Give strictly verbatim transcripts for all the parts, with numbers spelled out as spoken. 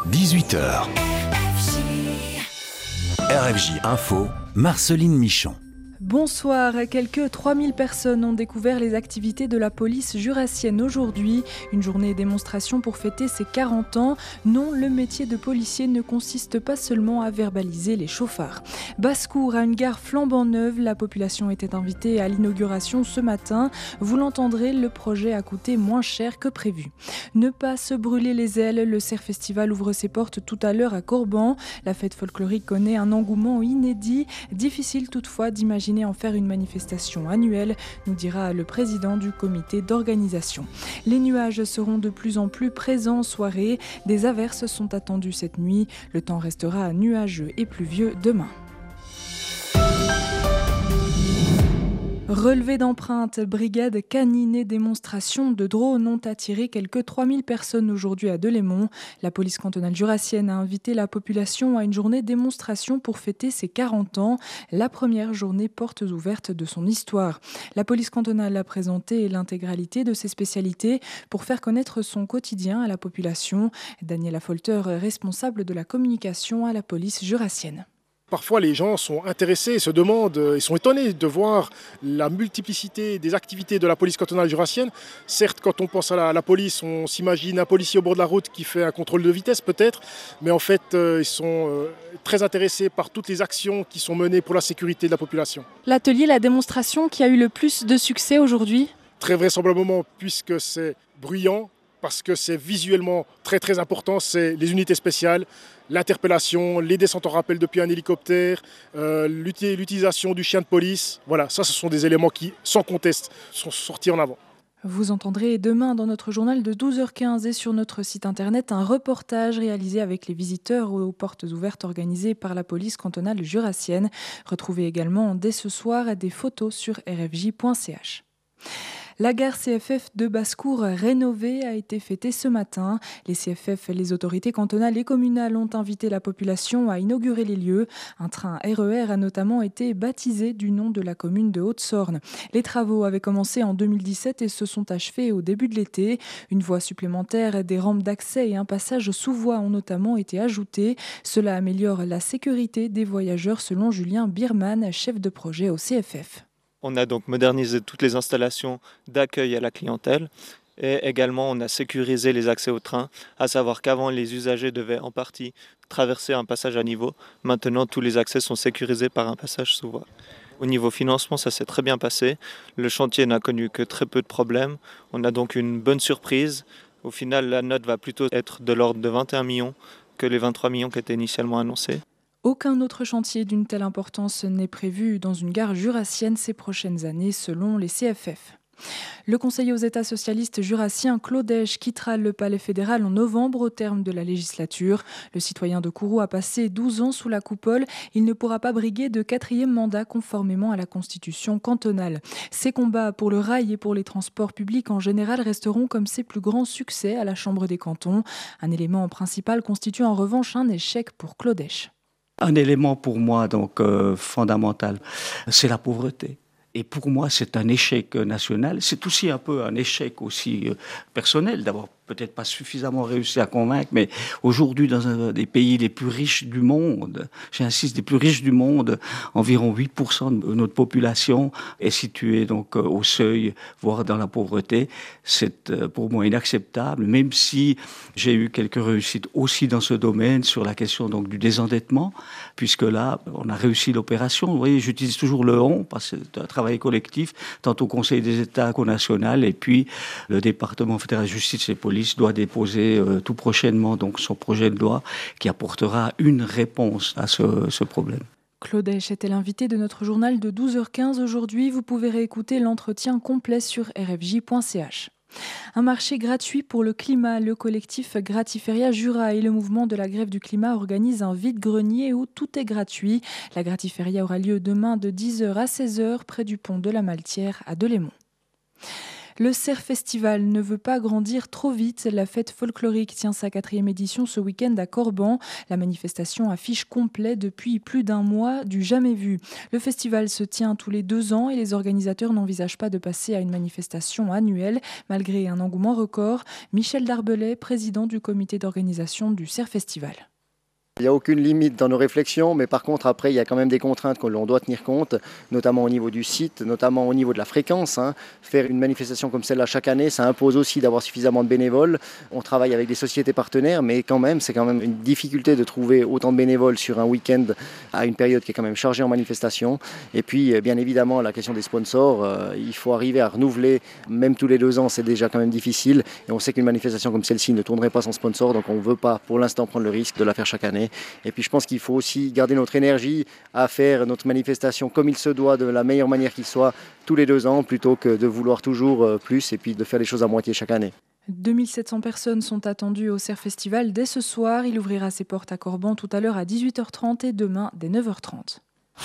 dix-huit heures. R F J Info, Marceline Michon. Bonsoir, quelques trois mille personnes ont découvert les activités de la police jurassienne aujourd'hui. Une journée démonstration pour fêter ses quarante ans. Non, le métier de policier ne consiste pas seulement à verbaliser les chauffards. Basse-Cour à une gare flambant neuve, la population était invitée à l'inauguration ce matin. Vous l'entendrez, le projet a coûté moins cher que prévu. Ne pas se brûler les ailes, le Cerf Festival ouvre ses portes tout à l'heure à Corban. La fête folklorique connaît un engouement inédit. Difficile toutefois d'imaginer en faire une manifestation annuelle, nous dira le président du comité d'organisation. Les nuages seront de plus en plus présents en soirée. Des averses sont attendues cette nuit. Le temps restera nuageux et pluvieux demain. Relevé d'empreintes, brigade canine et démonstration de drones ont attiré quelques trois mille personnes aujourd'hui à Delémont. La police cantonale jurassienne a invité la population à une journée démonstration pour fêter ses quarante ans, la première journée portes ouvertes de son histoire. La police cantonale a présenté l'intégralité de ses spécialités pour faire connaître son quotidien à la population. Daniela Folter, responsable de la communication à la police jurassienne. Parfois, les gens sont intéressés, se demandent, ils sont étonnés de voir la multiplicité des activités de la police cantonale jurassienne. Certes, quand on pense à la, à la police, on s'imagine un policier au bord de la route qui fait un contrôle de vitesse peut-être, mais en fait, ils sont très intéressés par toutes les actions qui sont menées pour la sécurité de la population. L'atelier, la démonstration qui a eu le plus de succès aujourd'hui ? Très vraisemblablement, puisque c'est bruyant, parce que c'est visuellement très très important, c'est les unités spéciales, l'interpellation, les descentes en rappel depuis un hélicoptère, euh, l'utilisation du chien de police. Voilà, ça ce sont des éléments qui, sans conteste, sont sortis en avant. Vous entendrez demain dans notre journal de douze heures quinze et sur notre site internet un reportage réalisé avec les visiteurs aux portes ouvertes organisées par la police cantonale jurassienne. Retrouvez également dès ce soir des photos sur r f j point c h. La gare C F F de Basse-Cour rénovée a été fêtée ce matin. Les C F F, les autorités cantonales et communales ont invité la population à inaugurer les lieux. Un train R E R a notamment été baptisé du nom de la commune de Haute-Sorne. Les travaux avaient commencé en deux mille dix-sept et se sont achevés au début de l'été. Une voie supplémentaire, des rampes d'accès et un passage sous voie ont notamment été ajoutés. Cela améliore la sécurité des voyageurs selon Julien Biermann, chef de projet au C F F. On a donc modernisé toutes les installations d'accueil à la clientèle et également on a sécurisé les accès au train, à savoir qu'avant les usagers devaient en partie traverser un passage à niveau. Maintenant tous les accès sont sécurisés par un passage sous voie. Au niveau financement, ça s'est très bien passé. Le chantier n'a connu que très peu de problèmes. On a donc une bonne surprise. Au final, la note va plutôt être de l'ordre de vingt et un millions que les vingt-trois millions qui étaient initialement annoncés. Aucun autre chantier d'une telle importance n'est prévu dans une gare jurassienne ces prochaines années, selon les C F F. Le conseiller aux États socialistes jurassiens Claude Hesch quittera le palais fédéral en novembre au terme de la législature. Le citoyen de Kourou a passé douze ans sous la coupole. Il ne pourra pas briguer de quatrième mandat conformément à la constitution cantonale. Ses combats pour le rail et pour les transports publics en général resteront comme ses plus grands succès à la Chambre des cantons. Un élément principal constitue en revanche un échec pour Claude Hesch. Un élément pour moi donc euh, fondamental, c'est la pauvreté. Et pour moi, c'est un échec national. C'est aussi un peu un échec aussi euh, personnel d'avoir peut-être pas suffisamment réussi à convaincre, mais aujourd'hui, dans un des pays les plus riches du monde, j'insiste, des plus riches du monde, environ huit pour cent de notre population est située donc au seuil, voire dans la pauvreté. C'est pour moi inacceptable, même si j'ai eu quelques réussites aussi dans ce domaine sur la question donc du désendettement, puisque là, on a réussi l'opération. Vous voyez, j'utilise toujours le on, parce que c'est un travail collectif, tant au Conseil des États qu'au national, et puis le département fédéral de justice et police doit déposer euh, tout prochainement donc son projet de loi qui apportera une réponse à ce, ce problème. Claude Hesch était l'invité de notre journal de douze heures quinze aujourd'hui. Vous pouvez réécouter l'entretien complet sur r f j point c h. Un marché gratuit pour le climat. Le collectif Gratiféria Jura et le mouvement de la grève du climat organisent un vide-grenier où tout est gratuit. La Gratiféria aura lieu demain de dix heures à seize heures près du pont de la Maltière à Delémont. Le Cerf Festival ne veut pas grandir trop vite. La fête folklorique tient sa quatrième édition ce week-end à Corban. La manifestation affiche complet depuis plus d'un mois, du jamais vu. Le festival se tient tous les deux ans et les organisateurs n'envisagent pas de passer à une manifestation annuelle, malgré un engouement record. Michel Darbelay, président du comité d'organisation du Cerf Festival. Il n'y a aucune limite dans nos réflexions, mais par contre, après, il y a quand même des contraintes que l'on doit tenir compte, notamment au niveau du site, notamment au niveau de la fréquence. Hein. Faire une manifestation comme celle-là chaque année, ça impose aussi d'avoir suffisamment de bénévoles. On travaille avec des sociétés partenaires, mais quand même, c'est quand même une difficulté de trouver autant de bénévoles sur un week-end à une période qui est quand même chargée en manifestation. Et puis, bien évidemment, la question des sponsors, euh, il faut arriver à renouveler, même tous les deux ans, c'est déjà quand même difficile. Et on sait qu'une manifestation comme celle-ci ne tournerait pas sans sponsor, donc on ne veut pas pour l'instant prendre le risque de la faire chaque année. Et puis je pense qu'il faut aussi garder notre énergie à faire notre manifestation comme il se doit, de la meilleure manière qu'il soit, tous les deux ans, plutôt que de vouloir toujours plus et puis de faire les choses à moitié chaque année. deux mille sept cents personnes sont attendues au Cerf Festival dès ce soir. Il ouvrira ses portes à Corban tout à l'heure à dix-huit heures trente et demain dès neuf heures trente.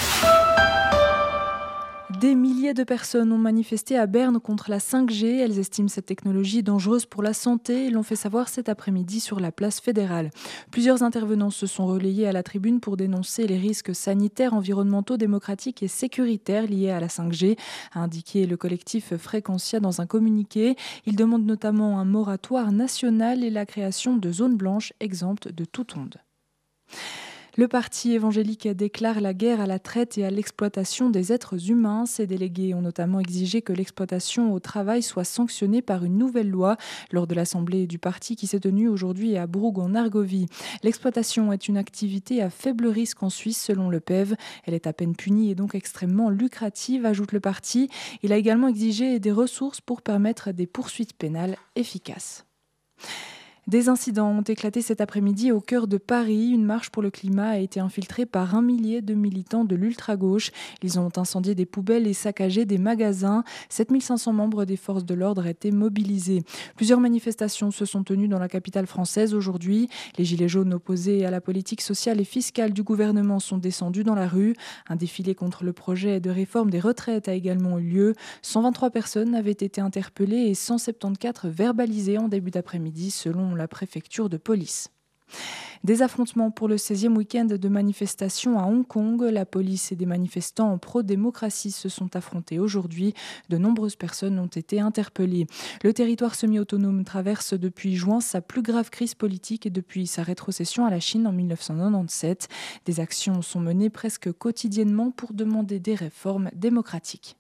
Des milliers de personnes ont manifesté à Berne contre la cinq G. Elles estiment cette technologie dangereuse pour la santé et l'ont fait savoir cet après-midi sur la place fédérale. Plusieurs intervenants se sont relayés à la tribune pour dénoncer les risques sanitaires, environnementaux, démocratiques et sécuritaires liés à la cinq G, a indiqué le collectif Fréquencia dans un communiqué. Il demande notamment un moratoire national et la création de zones blanches exemptes de toute onde. Le parti évangélique déclare la guerre à la traite et à l'exploitation des êtres humains. Ses délégués ont notamment exigé que l'exploitation au travail soit sanctionnée par une nouvelle loi lors de l'assemblée du parti qui s'est tenue aujourd'hui à Broug en Argovie. L'exploitation est une activité à faible risque en Suisse selon le P E V. Elle est à peine punie et donc extrêmement lucrative, ajoute le parti. Il a également exigé des ressources pour permettre des poursuites pénales efficaces. Des incidents ont éclaté cet après-midi au cœur de Paris. Une marche pour le climat a été infiltrée par un millier de militants de l'ultra-gauche. Ils ont incendié des poubelles et saccagé des magasins. sept mille cinq cents membres des forces de l'ordre étaient mobilisés. Plusieurs manifestations se sont tenues dans la capitale française aujourd'hui. Les gilets jaunes opposés à la politique sociale et fiscale du gouvernement sont descendus dans la rue. Un défilé contre le projet de réforme des retraites a également eu lieu. cent vingt-trois personnes avaient été interpellées et cent soixante-quatorze verbalisées en début d'après-midi selon la préfecture de police. Des affrontements pour le seizième week-end de manifestation à Hong Kong. La police et des manifestants en pro-démocratie se sont affrontés aujourd'hui. De nombreuses personnes ont été interpellées. Le territoire semi-autonome traverse depuis juin sa plus grave crise politique et depuis sa rétrocession à la Chine en mille neuf cent quatre-vingt-dix-sept. Des actions sont menées presque quotidiennement pour demander des réformes démocratiques.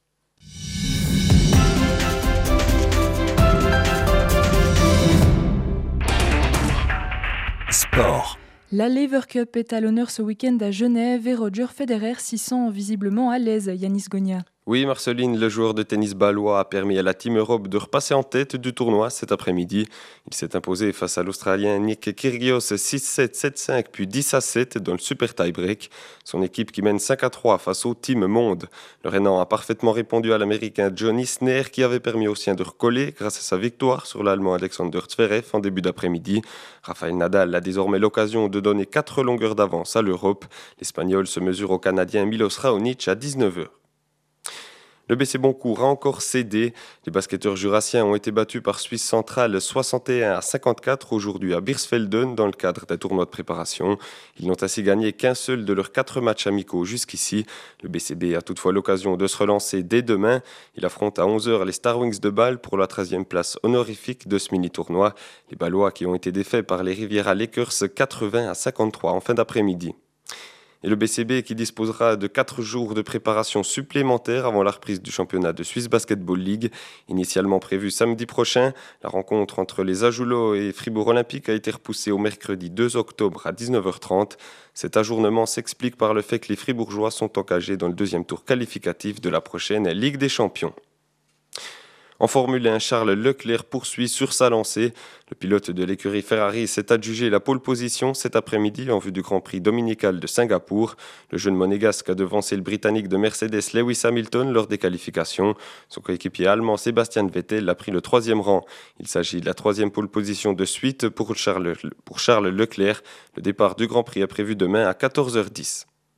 Sport. La Lever Cup est à l'honneur ce week-end à Genève et Roger Federer s'y sent visiblement à l'aise. Yanis Gonia. Oui, Marceline, le joueur de tennis bâlois a permis à la Team Europe de repasser en tête du tournoi cet après-midi. Il s'est imposé face à l'Australien Nick Kyrgios six sept, sept cinq puis dix à sept dans le super tie-break. Son équipe qui mène cinq à trois face au Team Monde. Le Rhénan a parfaitement répondu à l'Américain John Isner qui avait permis aux siens de recoller grâce à sa victoire sur l'Allemand Alexander Zverev en début d'après-midi. Rafael Nadal a désormais l'occasion de donner quatre longueurs d'avance à l'Europe. L'Espagnol se mesure au Canadien Milos Raonic à dix-neuf heures. Le B C Boncourt a encore cédé. Les basketteurs jurassiens ont été battus par Suisse Centrale soixante et un à cinquante-quatre aujourd'hui à Birsfelden dans le cadre d'un tournoi de préparation. Ils n'ont ainsi gagné qu'un seul de leurs quatre matchs amicaux jusqu'ici. Le B C B a toutefois l'occasion de se relancer dès demain. Il affronte à onze heures les Star Wings de Bâle pour la treizième place honorifique de ce mini-tournoi. Les Bâlois qui ont été défaits par les Riviera Lakers quatre-vingts à cinquante-trois en fin d'après-midi. Et le B C B qui disposera de quatre jours de préparation supplémentaires avant la reprise du championnat de Swiss Basketball League. Initialement prévue samedi prochain, la rencontre entre les Ajoulots et Fribourg Olympique a été repoussée au mercredi deux octobre à dix-neuf heures trente. Cet ajournement s'explique par le fait que les Fribourgeois sont engagés dans le deuxième tour qualificatif de la prochaine Ligue des Champions. En Formule un, Charles Leclerc poursuit sur sa lancée. Le pilote de l'écurie Ferrari s'est adjugé la pole position cet après-midi en vue du Grand Prix dominical de Singapour. Le jeune monégasque a devancé le Britannique de Mercedes Lewis Hamilton lors des qualifications. Son coéquipier allemand Sébastien Vettel a pris le troisième rang. Il s'agit de la troisième pole position de suite pour Charles, pour Charles Leclerc. Le départ du Grand Prix est prévu demain à quatorze heures dix.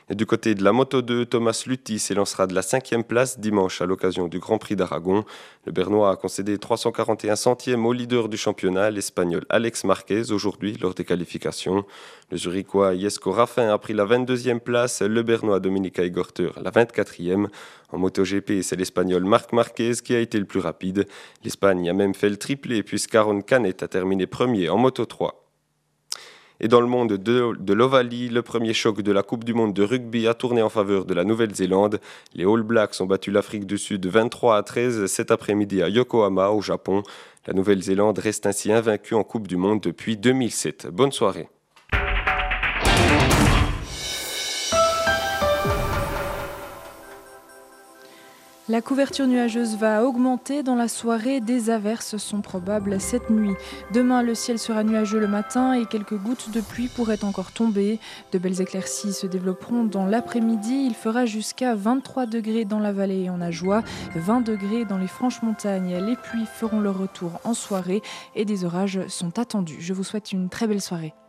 Et du côté de la Moto deux, Thomas Luthi s'élancera de la cinquième place dimanche à l'occasion du Grand Prix d'Aragon. Le Bernois a concédé trois cent quarante et un centièmes au leader du championnat, l'Espagnol Alex Marquez, aujourd'hui lors des qualifications. Le Zurichois Jesko Raffin a pris la vingt-deuxième place, le Bernois Dominika Egorter la vingt-quatrième. En MotoGP, c'est l'Espagnol Marc Marquez qui a été le plus rapide. L'Espagne a même fait le triplé puisqu'Aaron Canet a terminé premier en Moto trois. Et dans le monde de, de l'Ovalie, le premier choc de la Coupe du Monde de rugby a tourné en faveur de la Nouvelle-Zélande. Les All Blacks ont battu l'Afrique du Sud vingt-trois à treize cet après-midi à Yokohama, au Japon. La Nouvelle-Zélande reste ainsi invaincue en Coupe du Monde depuis deux mille sept. Bonne soirée. La couverture nuageuse va augmenter dans la soirée. Des averses sont probables cette nuit. Demain, le ciel sera nuageux le matin et quelques gouttes de pluie pourraient encore tomber. De belles éclaircies se développeront dans l'après-midi. Il fera jusqu'à vingt-trois degrés dans la vallée et en Ajoie, vingt degrés dans les Franches-Montagnes. Les pluies feront leur retour en soirée et des orages sont attendus. Je vous souhaite une très belle soirée.